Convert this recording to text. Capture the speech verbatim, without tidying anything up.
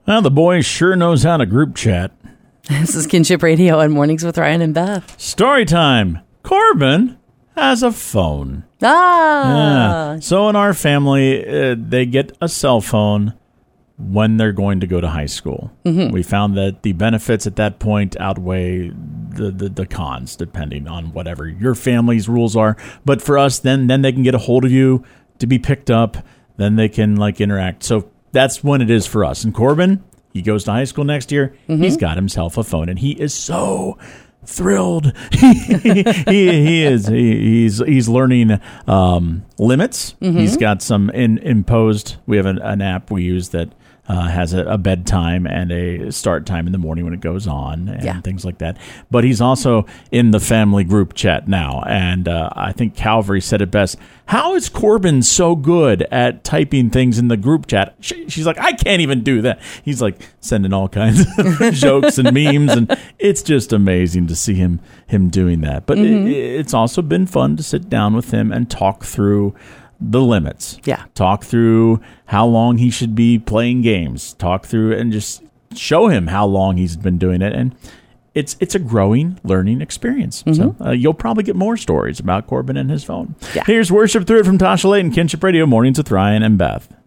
Well, the boy sure knows how to group chat. This is Kinship Radio on Mornings with Ryan and Beth. Story time. Corbin has a phone. Ah. Yeah. So in our family, uh, they get a cell phone when they're going to go to high school. Mm-hmm. We found that the benefits at that point outweigh the, the, the cons, depending on whatever your family's rules are. But for us, then then they can get a hold of you to be picked up. Then they can like interact. So that's when it is for us. And Corbin, he goes to high school next year. Mm-hmm. He's got himself a phone, and he is so thrilled. he, he is he, he's he's learning um, limits. Mm-hmm. He's got some in, imposed. We have an, an app we use that uh, has a, a bedtime and a start time in the morning when it goes on and yeah. things like that. But he's also in the family group chat now, and uh, I think Calvary said it best. How is Corbin so good at typing things in the group chat? She, she's like, I can't even do that. He's like sending all kinds of jokes and memes, and it's just amazing to see him him doing that. But mm-hmm. it, it's also been fun to sit down with him and talk through the limits. Yeah. Talk through how long he should be playing games. Talk through and just show him how long he's been doing it. And It's it's a growing, learning experience. Mm-hmm. So uh, you'll probably get more stories about Corbin and his phone. Yeah. Here's Worship Through It from Tasha Layton, Kinship Radio, Mornings with Ryan and Beth.